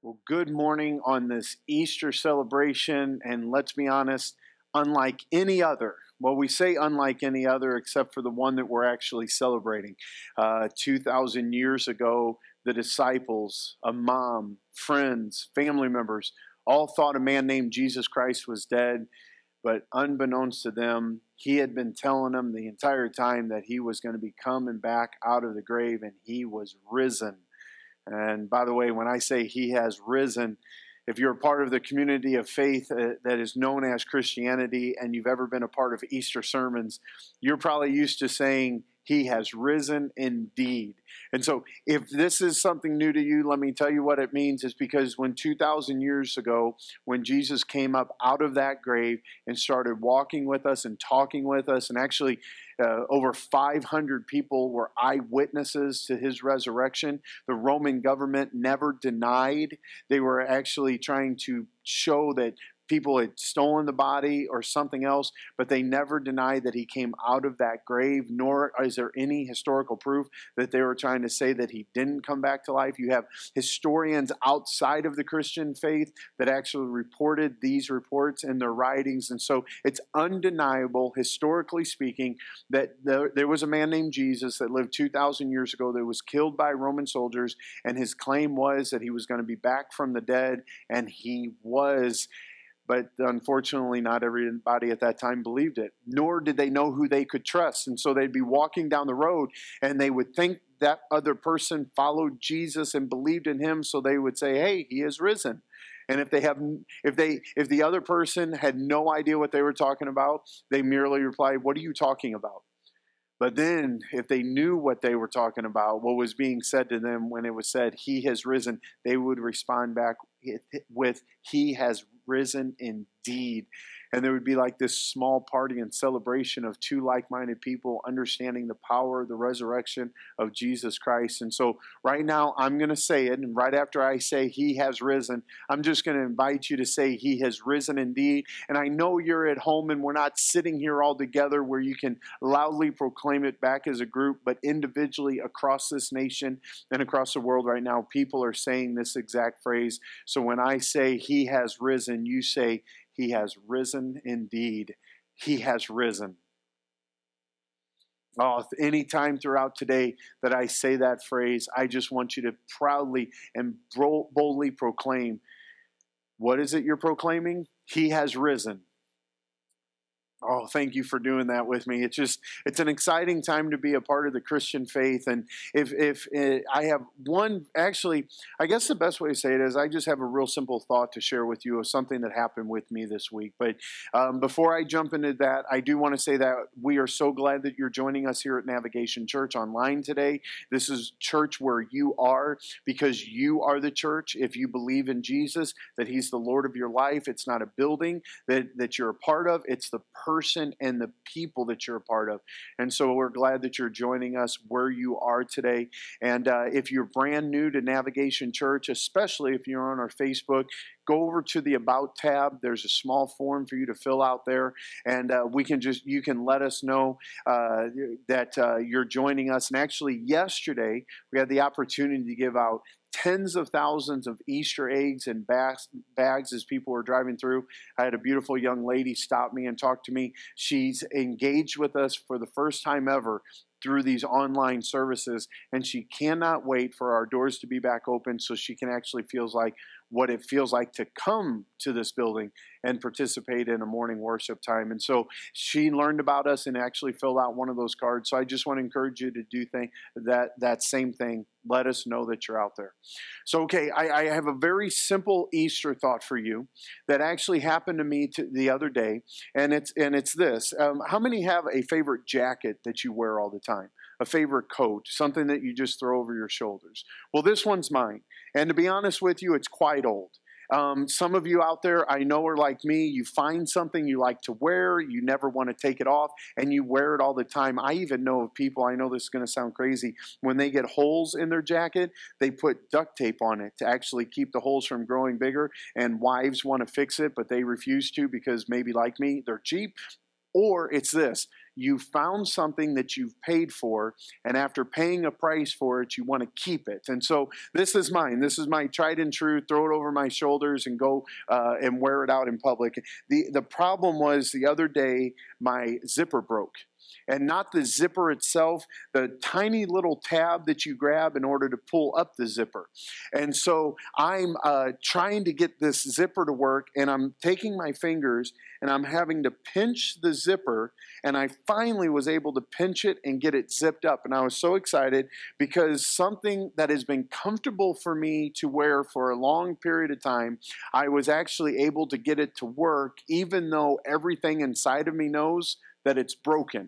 Well, good morning on this Easter celebration, and let's be honest, unlike any other. Well, we say unlike any other, except for the one that we're actually celebrating. 2,000 years ago, the disciples, a mom, friends, family members, all thought a man named Jesus Christ was dead, but unbeknownst to them, he had been telling them the entire time that he was going to be coming back out of the grave, and he was risen. And by the way, when I say he has risen, if you're a part of the community of faith that is known as Christianity and you've ever been a part of Easter sermons, you're probably used to saying he has risen indeed. And so if this is something new to you, let me tell you what it means. Is because when 2,000 years ago, when Jesus came up out of that grave and started walking with us and talking with us, and actually over 500 people were eyewitnesses to his resurrection. The Roman government never denied. They were actually trying to show that people had stolen the body or something else, but they never denied that he came out of that grave, nor is there any historical proof that they were trying to say that he didn't come back to life. You have historians outside of the Christian faith that actually reported these reports in their writings, and so it's undeniable, historically speaking, that there was a man named Jesus that lived 2,000 years ago that was killed by Roman soldiers, and his claim was that he was going to be back from the dead, and he was. But unfortunately, not everybody at that time believed it, nor did they know who they could trust. And so they'd be walking down the road and they would think that other person followed Jesus and believed in him. So they would say, hey, he is risen. And if the other person had no idea what they were talking about, they merely replied, what are you talking about? But then if they knew what they were talking about, what was being said to them when it was said, he has risen, they would respond back with, he has risen indeed. And there would be like this small party and celebration of two like-minded people understanding the power of the resurrection of Jesus Christ. And so right now I'm going to say it, and right after I say he has risen, I'm just going to invite you to say he has risen indeed. And I know you're at home and we're not sitting here all together where you can loudly proclaim it back as a group, but individually across this nation and across the world right now, people are saying this exact phrase. So when I say he has risen, you say he has risen indeed. He has risen. Oh, any time throughout today that I say that phrase, I just want you to proudly and boldly proclaim. What is it you're proclaiming? He has risen. Oh, thank you for doing that with me. It's an exciting time to be a part of the Christian faith. And if I have one, actually, I guess the best way to say it is I just have a real simple thought to share with you of something that happened with me this week. But before I jump into that, I do want to say that we are so glad that you're joining us here at Navigation Church online today. This is church where you are because you are the church. If you believe in Jesus, that he's the Lord of your life, it's not a building that you're a part of. It's the person and the people that you're a part of. And so we're glad that you're joining us where you are today. And if you're brand new to Navigation Church, especially if you're on our Facebook, go over to the About tab. There's a small form for you to fill out there, and you can let us know that you're joining us. And actually, yesterday we had the opportunity to give out tens of thousands of Easter eggs and bags as people were driving through. I had a beautiful young lady stop me and talk to me. She's engaged with us for the first time ever through these online services, and she cannot wait for our doors to be back open so she can actually feels like what it feels like to come to this building and participate in a morning worship time. And so she learned about us and actually filled out one of those cards. So I just want to encourage you to do that same thing. Let us know that you're out there. So, okay, I have a very simple Easter thought for you that actually happened to me the other day, and it's this. How many have a favorite jacket that you wear all the time? A favorite coat, something that you just throw over your shoulders? Well, this one's mine. And to be honest with you, it's quite old. Some of you out there, I know, are like me. You find something you like to wear, you never want to take it off, and you wear it all the time. I even know of people, I know this is going to sound crazy, when they get holes in their jacket, they put duct tape on it to actually keep the holes from growing bigger, and wives want to fix it, but they refuse to because maybe like me, they're cheap. Or it's this. you found something that you've paid for, and after paying a price for it, you want to keep it. And so this is mine. This is my tried and true, throw it over my shoulders and go and wear it out in public. The problem was the other day, my zipper broke. And not the zipper itself, the tiny little tab that you grab in order to pull up the zipper. And so I'm trying to get this zipper to work, and I'm taking my fingers and I'm having to pinch the zipper, and I finally was able to pinch it and get it zipped up. And I was so excited because something that has been comfortable for me to wear for a long period of time, I was actually able to get it to work, even though everything inside of me knows that it's broken.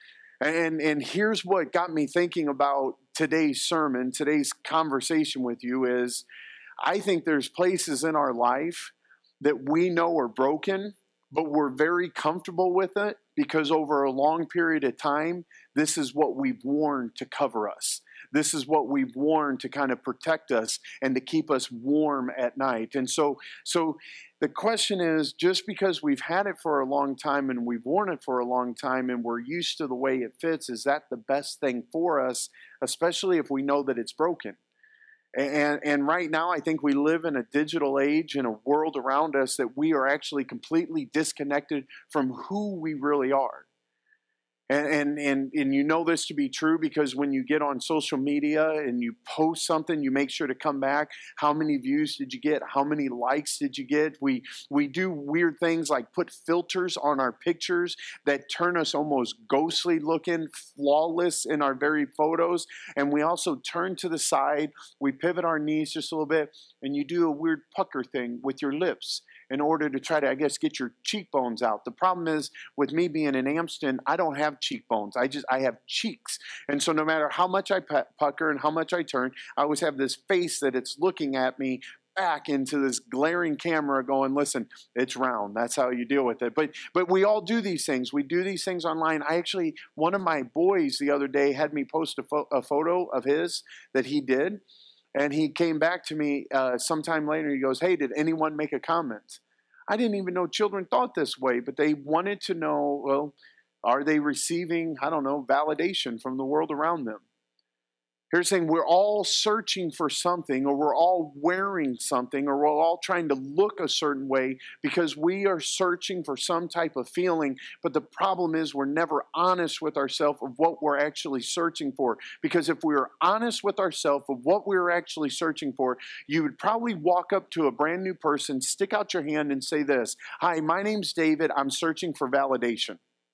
And here's what got me thinking about today's sermon, today's conversation with you is, I think there's places in our life that we know are broken, but we're very comfortable with it because over a long period of time, this is what we've worn to cover us. This is what we've worn to kind of protect us and to keep us warm at night. And so the question is, just because we've had it for a long time and we've worn it for a long time and we're used to the way it fits, is that the best thing for us, especially if we know that it's broken? And right now, I think we live in a digital age, in a world around us that we are actually completely disconnected from who we really are. And you know this to be true because when you get on social media and you post something, you make sure to come back. How many views did you get? How many likes did you get? We do weird things like put filters on our pictures that turn us almost ghostly looking, flawless in our very photos. And we also turn to the side, we pivot our knees just a little bit, and you do a weird pucker thing with your lips in order to try to, I guess, get your cheekbones out. The problem is, with me being in Amston, I don't have cheekbones. I have cheeks. And so no matter how much I pucker and how much I turn, I always have this face that it's looking at me back into this glaring camera going, listen, it's round. That's how you deal with it. But we all do these things. We do these things online. One of my boys the other day had me post a photo of his that he did. And he came back to me sometime later. He goes, hey, did anyone make a comment? I didn't even know children thought this way, but they wanted to know, well, are they receiving, I don't know, validation from the world around them? Here's the thing, we're all searching for something, or we're all wearing something, or we're all trying to look a certain way because we are searching for some type of feeling. But the problem is we're never honest with ourselves of what we're actually searching for. Because if we were honest with ourselves of what we were actually searching for, you would probably walk up to a brand new person, stick out your hand and say this, hi, my name's David, I'm searching for validation.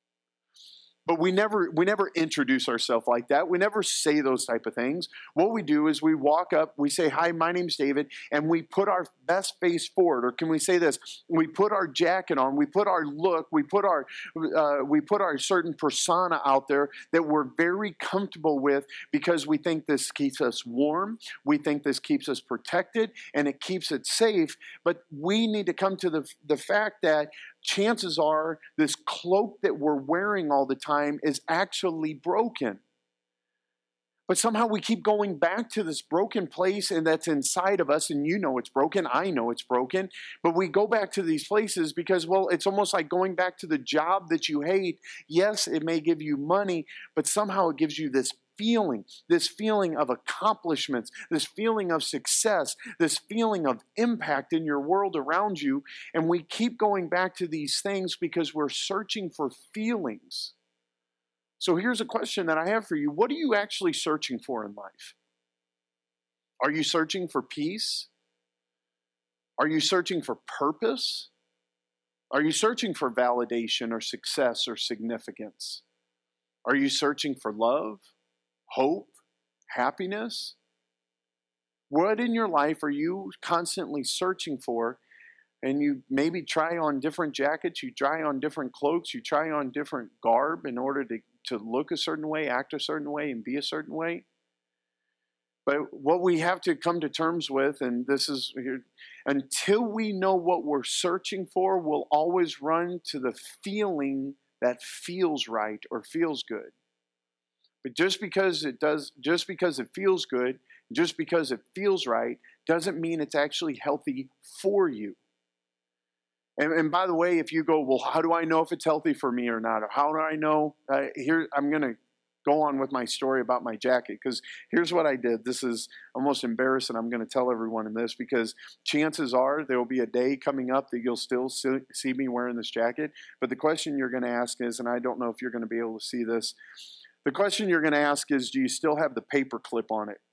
But we never introduce ourselves like that. We never say those type of things. What we do is we walk up, we say, hi, my name's David, and we put our best face forward. Or can we say this? We put our jacket on, we put our look, we put our certain persona out there that we're very comfortable with because we think this keeps us warm, we think this keeps us protected, and it keeps it safe. But we need to come to the fact that chances are this cloak that we're wearing all the time is actually broken. But somehow we keep going back to this broken place, and that's inside of us, and you know it's broken, I know it's broken, but we go back to these places because, well, it's almost like going back to the job that you hate. Yes, it may give you money, but somehow it gives you this feeling of accomplishments, this feeling of success, this feeling of impact in your world around you. And we keep going back to these things because we're searching for feelings. So here's a question that I have for you. What are you actually searching for in life? Are you searching for peace? Are you searching for purpose? Are you searching for validation or success or significance? Are you searching for love? Hope, happiness? What in your life are you constantly searching for? And you maybe try on different jackets, you try on different cloaks, you try on different garb in order to look a certain way, act a certain way, and be a certain way. But what we have to come to terms with, and this is here, until we know what we're searching for, we'll always run to the feeling that feels right or feels good. But just because it feels good, just because it feels right, doesn't mean it's actually healthy for you. And by the way, if you go, well, how do I know if it's healthy for me or not? Or how do I know? Here, I'm going to go on with my story about my jacket, because here's what I did. This is almost embarrassing. I'm going to tell everyone in this, because chances are there will be a day coming up that you'll still see me wearing this jacket. But the question you're going to ask is, and I don't know if you're going to be able to see this, the question you're going to ask is, do you still have the paper clip on it?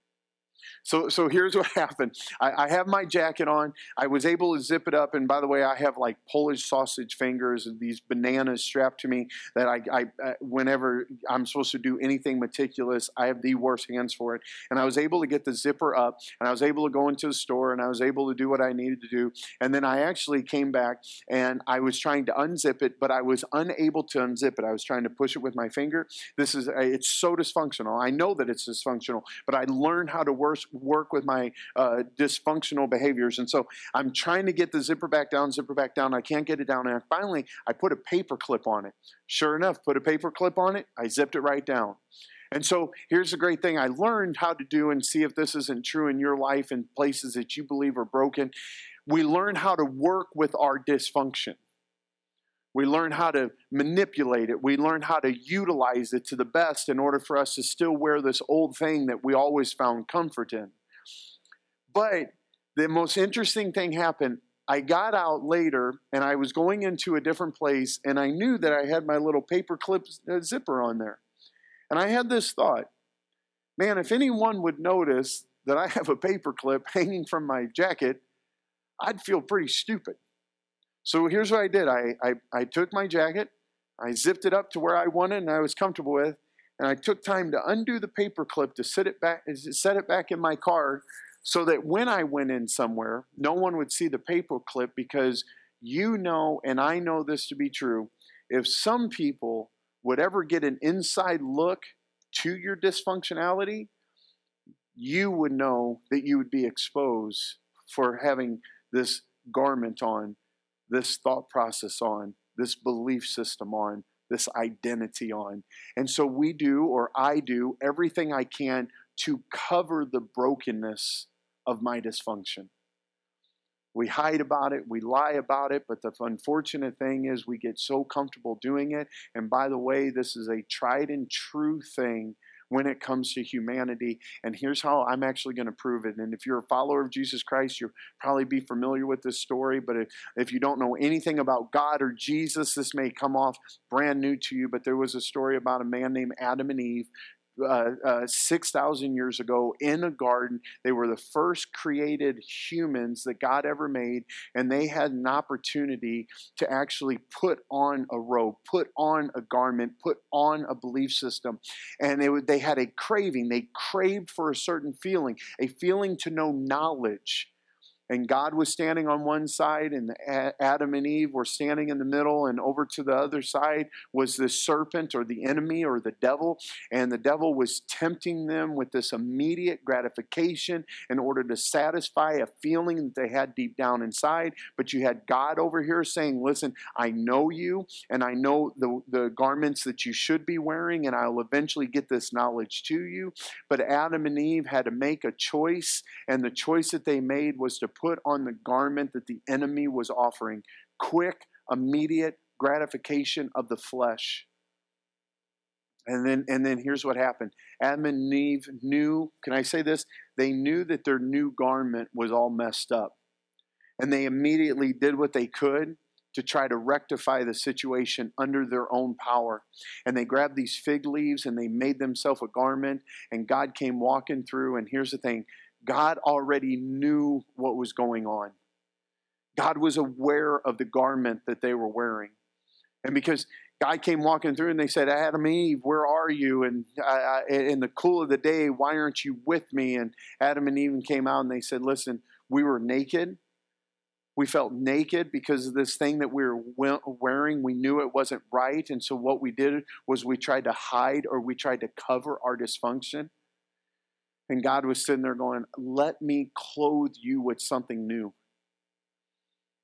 So here's what happened. I have my jacket on. I was able to zip it up. And by the way, I have like Polish sausage fingers and these bananas strapped to me that I whenever I'm supposed to do anything meticulous, I have the worst hands for it. And I was able to get the zipper up, and I was able to go into the store, and I was able to do what I needed to do. And then I actually came back and I was trying to unzip it, but I was unable to unzip it. I was trying to push it with my finger. It's so dysfunctional. I know that it's dysfunctional, but I learned how to work with my dysfunctional behaviors. And so I'm trying to get the zipper back down. I can't get it down. And finally, I put a paper clip on it. Sure enough, put a paper clip on it. I zipped it right down. And so here's the great thing I learned how to do, and see if this isn't true in your life and places that you believe are broken. We learn how to work with our dysfunction. We learn how to manipulate it. We learn how to utilize it to the best in order for us to still wear this old thing that we always found comfort in. But the most interesting thing happened. I got out later, and I was going into a different place, and I knew that I had my little paper clip zipper on there. And I had this thought, man, if anyone would notice that I have a paper clip hanging from my jacket, I'd feel pretty stupid. So here's what I did. I took my jacket, I zipped it up to where I wanted and I was comfortable with, and I took time to undo the paper clip to set it back in my car, so that when I went in somewhere, no one would see the paper clip, because you know, and I know this to be true, if some people would ever get an inside look to your dysfunctionality, you would know that you would be exposed for having this garment on, this thought process on, this belief system on, this identity on. And so I do everything I can to cover the brokenness of my dysfunction. We hide about it, we lie about it, but the unfortunate thing is we get so comfortable doing it. And by the way, this is a tried and true thing when it comes to humanity. And here's how I'm actually going to prove it. And if you're a follower of Jesus Christ, you'll probably be familiar with this story. But if you don't know anything about God or Jesus, this may come off brand new to you. But there was a story about a man named Adam and Eve 6,000 years ago in a garden. They were the first created humans that God ever made, and they had an opportunity to actually put on a robe, put on a garment, put on a belief system. And they had a craving. They craved for a certain feeling, a feeling to know knowledge. And God was standing on one side, and Adam and Eve were standing in the middle, and over to the other side was the serpent, or the enemy, or the devil. And the devil was tempting them with this immediate gratification in order to satisfy a feeling that they had deep down inside. But you had God over here saying, listen, I know you, and I know the garments that you should be wearing, and I'll eventually get this knowledge to you. But Adam and Eve had to make a choice, and the choice that they made was to put on the garment that the enemy was offering: quick, immediate gratification of the flesh. And then here's what happened. Adam and Eve knew, can I say this? They knew that their new garment was all messed up. And they immediately did what they could to try to rectify the situation under their own power. And they grabbed these fig leaves and they made themselves a garment, and God came walking through. And here's the thing. God already knew what was going on. God was aware of the garment that they were wearing. And because God came walking through and they said, Adam and Eve, where are you? And in the cool of the day, why aren't you with me? And Adam and Eve came out and they said, listen, we were naked. We felt naked because of this thing that we were wearing. We knew it wasn't right. And so what we did was we tried to hide, or we tried to cover our dysfunction. And God was sitting there going, let me clothe you with something new.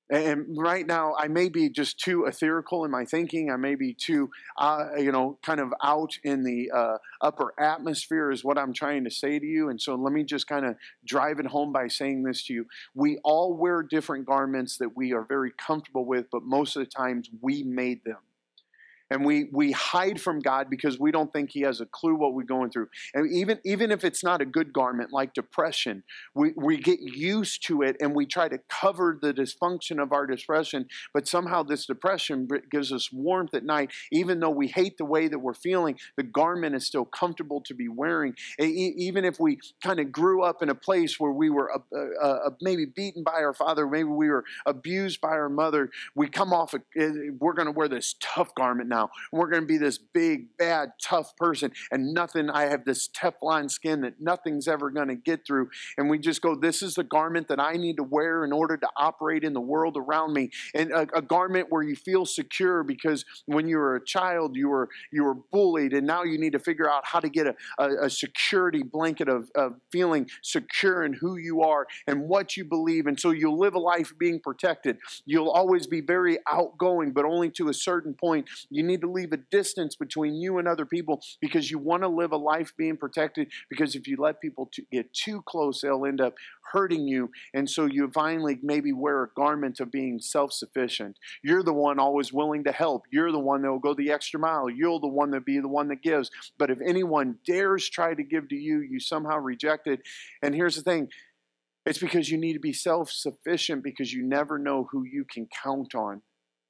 And right now, I may be just too ethereal in my thinking. I may be too, kind of out in the upper atmosphere is what I'm trying to say to you. And so let me just kind of drive it home by saying this to you. We all wear different garments that we are very comfortable with, but most of the times we made them. And we hide from God because we don't think he has a clue what we're going through. And even if it's not a good garment like depression, we get used to it and we try to cover the dysfunction of our depression. But somehow this depression gives us warmth at night. Even though we hate the way that we're feeling, the garment is still comfortable to be wearing. Even if we kind of grew up in a place where we were maybe beaten by our father, maybe we were abused by our mother, we come off, we're going to wear this tough garment now. We're going to be this big, bad, tough person, and I have this Teflon skin that nothing's ever going to get through. And we just go, this is the garment that I need to wear in order to operate in the world around me. And a garment where you feel secure, because when you were a child, you were bullied, and now you need to figure out how to get a security blanket of feeling secure in who you are and what you believe. And so you'll live a life being protected. You'll always be very outgoing, but only to a certain point. You need to leave a distance between you and other people because you want to live a life being protected, because if you let people get too close, they'll end up hurting you. And so you finally maybe wear a garment of being self-sufficient. You're the one always willing to help. You're the one that will go the extra mile. You're the one that be the one that gives. But if anyone dares try to give to you, you somehow reject it. And here's the thing. It's because you need to be self-sufficient, because you never know who you can count on.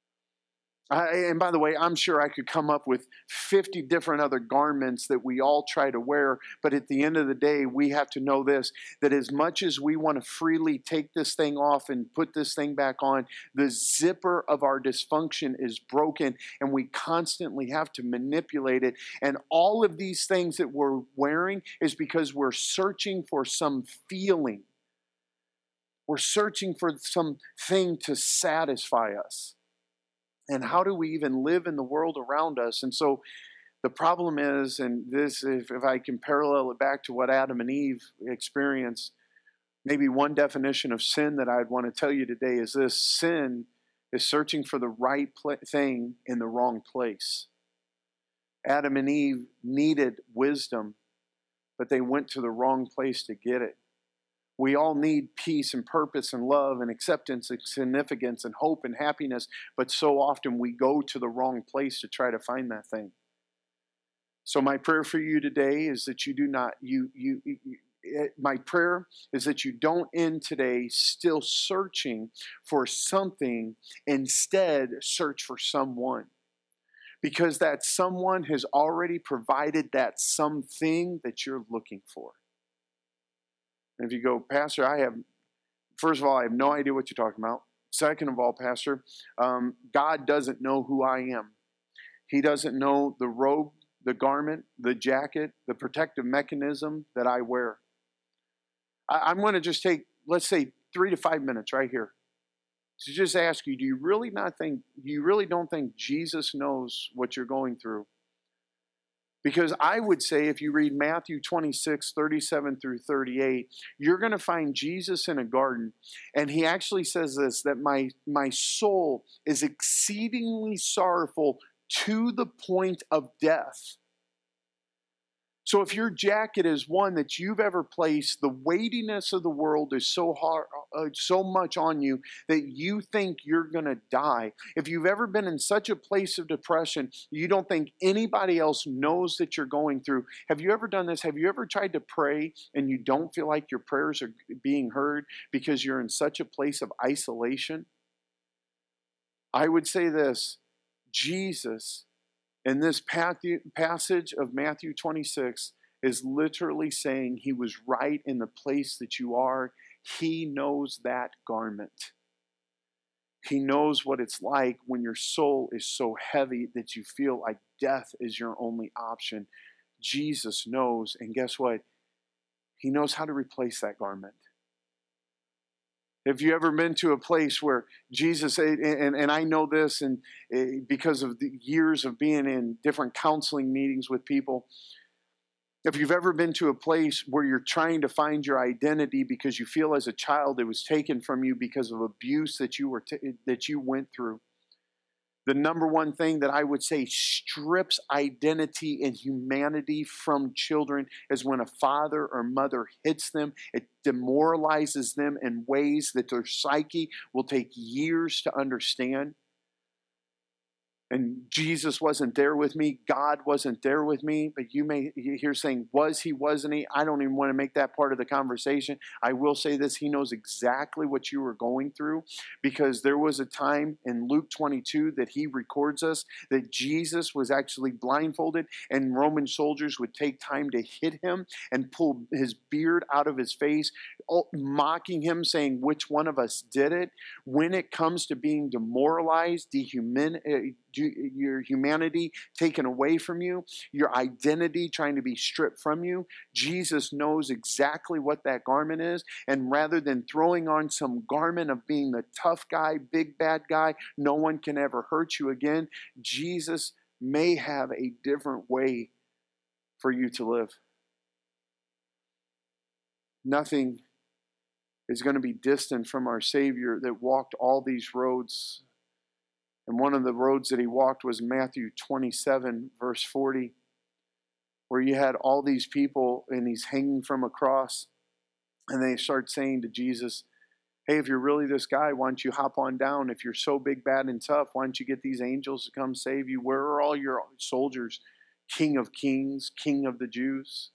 And by the way, I'm sure I could come up with 50 different other garments that we all try to wear. But at the end of the day, we have to know this, that as much as we want to freely take this thing off and put this thing back on, the zipper of our dysfunction is broken, and we constantly have to manipulate it. And all of these things that we're wearing is because we're searching for some feeling. We're searching for something to satisfy us. And how do we even live in the world around us? And so the problem is, and this, if I can parallel it back to what Adam and Eve experienced, maybe one definition of sin that I'd want to tell you today is this: sin is searching for the right thing in the wrong place. Adam and Eve needed wisdom, but they went to the wrong place to get it. We all need peace and purpose and love and acceptance and significance and hope and happiness, but so often we go to the wrong place to try to find that thing. So my prayer for you today is that you do not, my prayer is that you don't end today still searching for something. Instead, search for someone. Because that someone has already provided that something that you're looking for. And if you go, Pastor, first of all, I have no idea what you're talking about. Second of all, Pastor, God doesn't know who I am. He doesn't know the robe, the garment, the jacket, the protective mechanism that I wear. I'm going to just take, let's say, 3 to 5 minutes right here to just ask you, do you really don't think Jesus knows what you're going through? Because I would say if you read Matthew 26, 37 through 38, you're going to find Jesus in a garden. And he actually says this, that my soul is exceedingly sorrowful to the point of death. So if your jacket is one that you've ever placed, the weightiness of the world is so hard, so much on you that you think you're going to die. If you've ever been in such a place of depression, you don't think anybody else knows that you're going through. Have you ever done this? Have you ever tried to pray and you don't feel like your prayers are being heard because you're in such a place of isolation? I would say this, Jesus, in this passage of Matthew 26, is literally saying he was right in the place that you are. He knows that garment. He knows what it's like when your soul is so heavy that you feel like death is your only option. Jesus knows, and guess what? He knows how to replace that garment. Have you ever been to a place where Jesus, and I know this and because of the years of being in different counseling meetings with people, If you've ever been to a place where you're trying to find your identity because you feel as a child it was taken from you because of abuse that you went through, the number one thing that I would say strips identity and humanity from children is when a father or mother hits them. It demoralizes them in ways that their psyche will take years to understand. And Jesus wasn't there with me. God wasn't there with me. But you may hear saying, was he, wasn't he? I don't even want to make that part of the conversation. I will say this. He knows exactly what you were going through, because there was a time in Luke 22 that he records us that Jesus was actually blindfolded, and Roman soldiers would take time to hit him and pull his beard out of his face, mocking him, saying, which one of us did it? When it comes to being demoralized, your humanity taken away from you, your identity trying to be stripped from you, Jesus knows exactly what that garment is. And rather than throwing on some garment of being the tough guy, big bad guy, no one can ever hurt you again, Jesus may have a different way for you to live. Nothing is going to be distant from our Savior that walked all these roads. And one of the roads that he walked was Matthew 27, verse 40, where you had all these people and he's hanging from a cross. And they start saying to Jesus, hey, if you're really this guy, why don't you hop on down? If you're so big, bad, and tough, why don't you get these angels to come save you? Where are all your soldiers? King of kings, King of the Jews.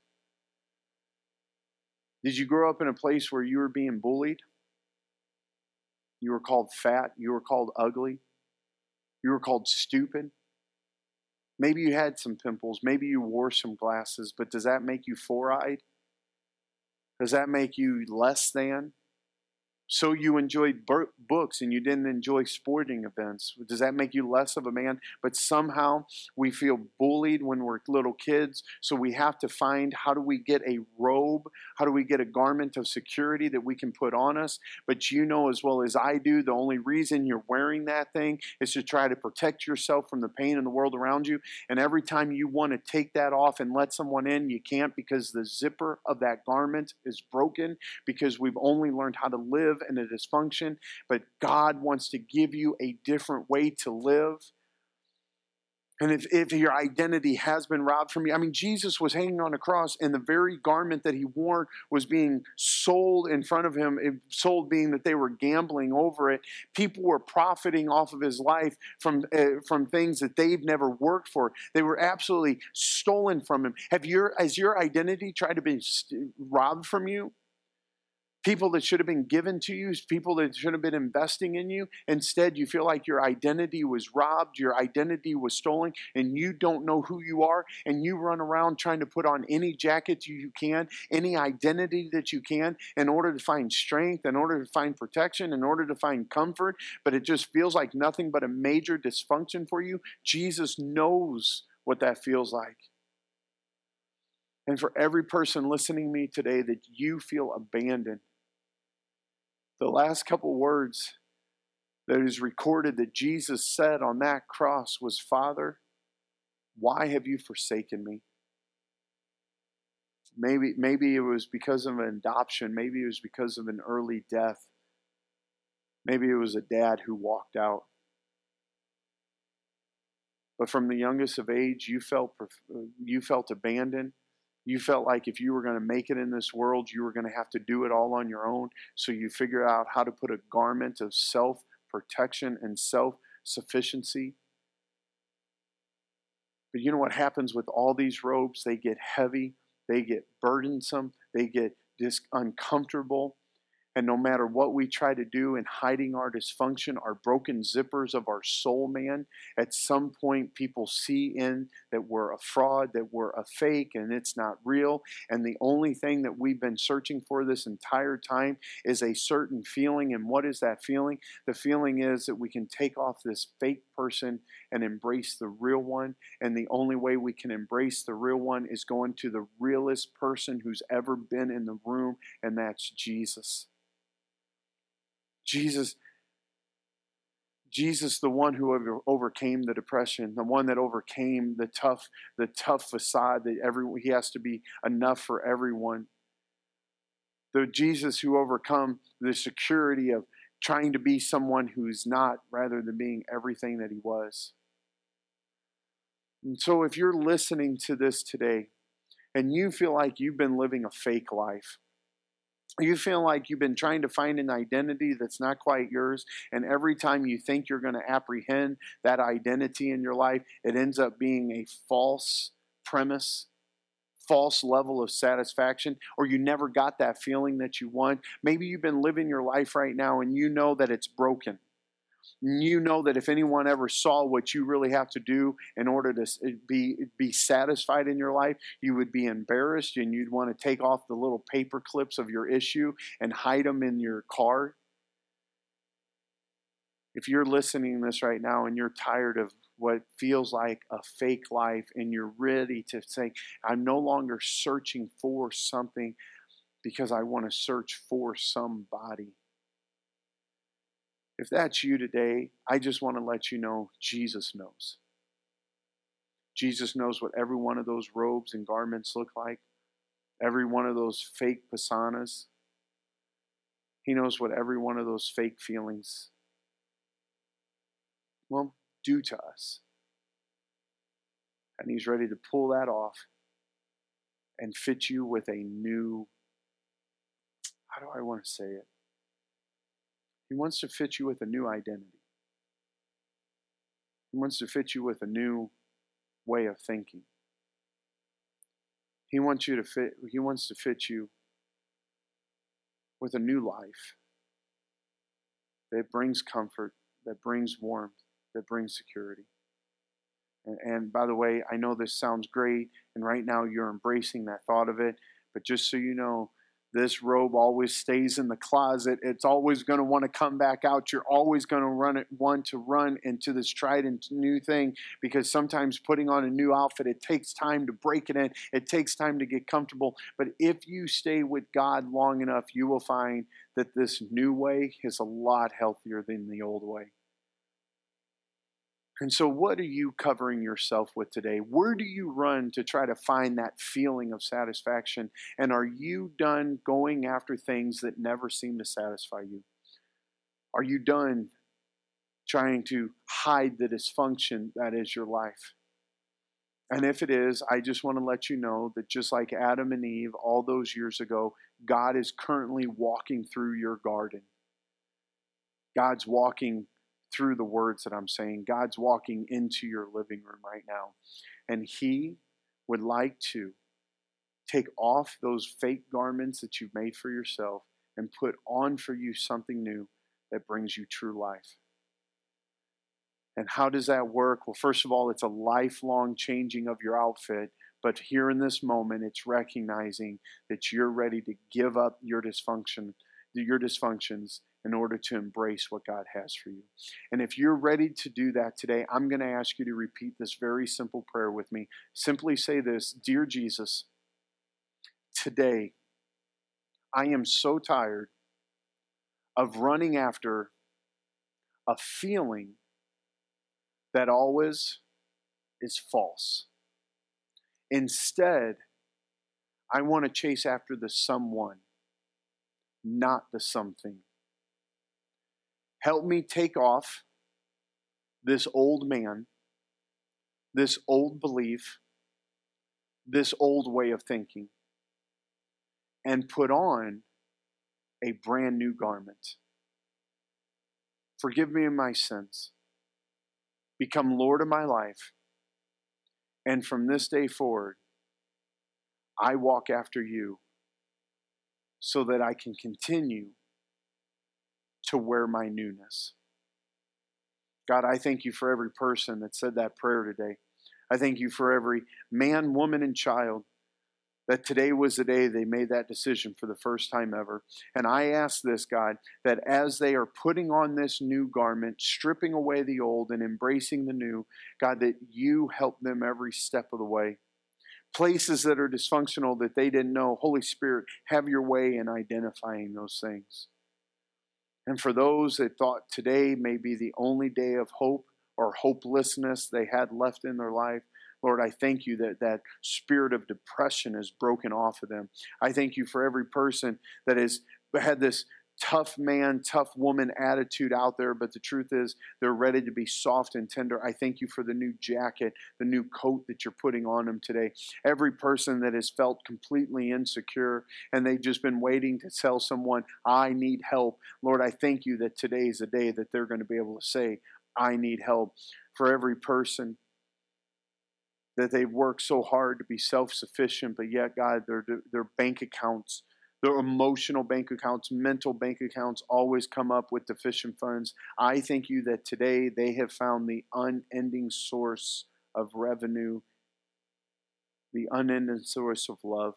Did you grow up in a place where you were being bullied? You were called fat. You were called ugly. You were called stupid. Maybe you had some pimples. Maybe you wore some glasses. But does that make you four-eyed? Does that make you less than? So you enjoyed books and you didn't enjoy sporting events. Does that make you less of a man? But somehow we feel bullied when we're little kids. So we have to find, how do we get a robe? How do we get a garment of security that we can put on us? But you know as well as I do, the only reason you're wearing that thing is to try to protect yourself from the pain in the world around you. And every time you want to take that off and let someone in, you can't, because the zipper of that garment is broken, because we've only learned how to live in a dysfunction. But God wants to give you a different way to live. And if your identity has been robbed from you, I mean, Jesus was hanging on a cross, and the very garment that he wore was being sold in front of him. Sold being that they were gambling over it. People were profiting off of his life from things that they've never worked for. They were absolutely stolen from him. Has your identity tried to be robbed from you? People that should have been given to you, people that should have been investing in you. Instead, you feel like your identity was robbed, your identity was stolen, and you don't know who you are, and you run around trying to put on any jacket you can, any identity that you can, in order to find strength, in order to find protection, in order to find comfort, but it just feels like nothing but a major dysfunction for you. Jesus knows what that feels like. And for every person listening to me today that you feel abandoned, the last couple words that is recorded that Jesus said on that cross was, Father, why have you forsaken me? Maybe it was because of an adoption. Maybe it was because of an early death. Maybe it was a dad who walked out. But from the youngest of age, you felt abandoned. You felt like if you were going to make it in this world, you were going to have to do it all on your own. So you figured out how to put a garment of self-protection and self-sufficiency. But you know what happens with all these robes? They get heavy, they get burdensome, they get uncomfortable. And no matter what we try to do in hiding our dysfunction, our broken zippers of our soul, man, at some point people see in that we're a fraud, that we're a fake, and it's not real. And the only thing that we've been searching for this entire time is a certain feeling. And what is that feeling? The feeling is that we can take off this fake person and embrace the real one. And the only way we can embrace the real one is going to the realest person who's ever been in the room, and that's Jesus. Jesus, the one who overcame the depression, the one that overcame the tough facade that he has to be enough for everyone. The Jesus who overcome the security of trying to be someone who's not, rather than being everything that he was. And so if you're listening to this today and you feel like you've been living a fake life, you feel like you've been trying to find an identity that's not quite yours, and every time you think you're going to apprehend that identity in your life, it ends up being a false premise, false level of satisfaction, or you never got that feeling that you want. Maybe you've been living your life right now and you know that it's broken. You know that if anyone ever saw what you really have to do in order to be satisfied in your life, you would be embarrassed and you'd want to take off the little paper clips of your issue and hide them in your car. If you're listening to this right now and you're tired of what feels like a fake life and you're ready to say, I'm no longer searching for something because I want to search for somebody. If that's you today, I just want to let you know Jesus knows. Jesus knows what every one of those robes and garments look like, every one of those fake personas. He knows what every one of those fake feelings do to us. And he's ready to pull that off and fit you with a new, how do I want to say it? He wants to fit you with a new identity. He wants to fit you with a new way of thinking. He wants to fit you with a new life that brings comfort, that brings warmth, that brings security. And by the way, I know this sounds great, and right now you're embracing that thought of it, but just so you know, this robe always stays in the closet. It's always going to want to come back out. You're always going to want to run into this tried and new thing, because sometimes putting on a new outfit, it takes time to break it in. It takes time to get comfortable. But if you stay with God long enough, you will find that this new way is a lot healthier than the old way. And so what are you covering yourself with today? Where do you run to try to find that feeling of satisfaction? And are you done going after things that never seem to satisfy you? Are you done trying to hide the dysfunction that is your life? And if it is, I just want to let you know that just like Adam and Eve all those years ago, God is currently walking through your garden. God's walking through the words that I'm saying. God's walking into your living room right now. And he would like to take off those fake garments that you've made for yourself and put on for you something new that brings you true life. And how does that work? Well, first of all, it's a lifelong changing of your outfit. But here in this moment, it's recognizing that you're ready to give up your dysfunctions in order to embrace what God has for you. And if you're ready to do that today, I'm going to ask you to repeat this very simple prayer with me. Simply say this: Dear Jesus, today I am so tired of running after a feeling that always is false. Instead, I want to chase after the someone, not the something. Help me take off this old man, this old belief, this old way of thinking, and put on a brand new garment. Forgive me of my sins. Become Lord of my life. And from this day forward, I walk after you so that I can continue to wear my newness. God, I thank you for every person that said that prayer today. I thank you for every man, woman, and child that today was the day they made that decision for the first time ever. And I ask this, God, that as they are putting on this new garment, stripping away the old and embracing the new, God, that you help them every step of the way. Places that are dysfunctional that they didn't know, Holy Spirit, have your way in identifying those things. And for those that thought today may be the only day of hope or hopelessness they had left in their life, Lord, I thank you that that spirit of depression is broken off of them. I thank you for every person that has had this tough man, tough woman attitude out there, but the truth is they're ready to be soft and tender. I thank you for the new jacket, the new coat that you're putting on them today. Every person that has felt completely insecure and they've just been waiting to tell someone, I need help. Lord, I thank you that today is a day that they're going to be able to say, I need help. For every person that they've worked so hard to be self-sufficient, but yet, God, their bank accounts, their emotional bank accounts, mental bank accounts always come up with deficient funds. I thank you that today they have found the unending source of revenue, the unending source of love.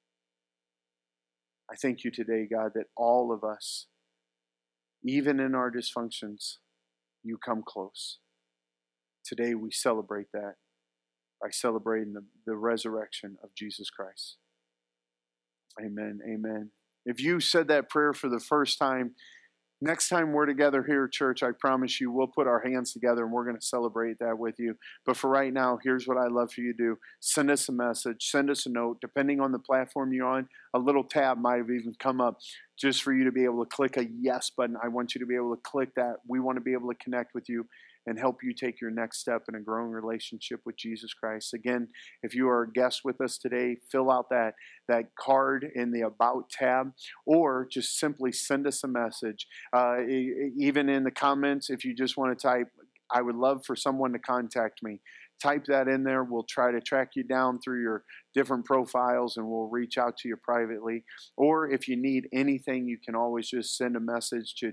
I thank you today, God, that all of us, even in our dysfunctions, you come close. Today we celebrate that by celebrating the resurrection of Jesus Christ. Amen. Amen. If you said that prayer for the first time, next time we're together here at church, I promise you we'll put our hands together and we're going to celebrate that with you. But for right now, here's what I'd love for you to do. Send us a message. Send us a note. Depending on the platform you're on, a little tab might have even come up just for you to be able to click a yes button. I want you to be able to click that. We want to be able to connect with you and help you take your next step in a growing relationship with Jesus Christ. Again, if you are a guest with us today, fill out that card in the About tab, or just simply send us a message. Even in the comments, if you just want to type, I would love for someone to contact me. Type that in there. We'll try to track you down through your different profiles and we'll reach out to you privately. Or if you need anything, you can always just send a message to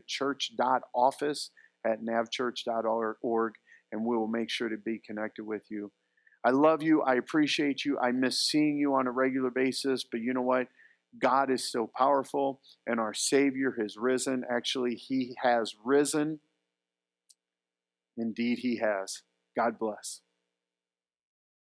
church.office@navchurch.org and we will make sure to be connected with you. I love you. I appreciate you. I miss seeing you on a regular basis, but you know what? God is still powerful and our Savior has risen. Actually, He has risen. Indeed, He has. God bless.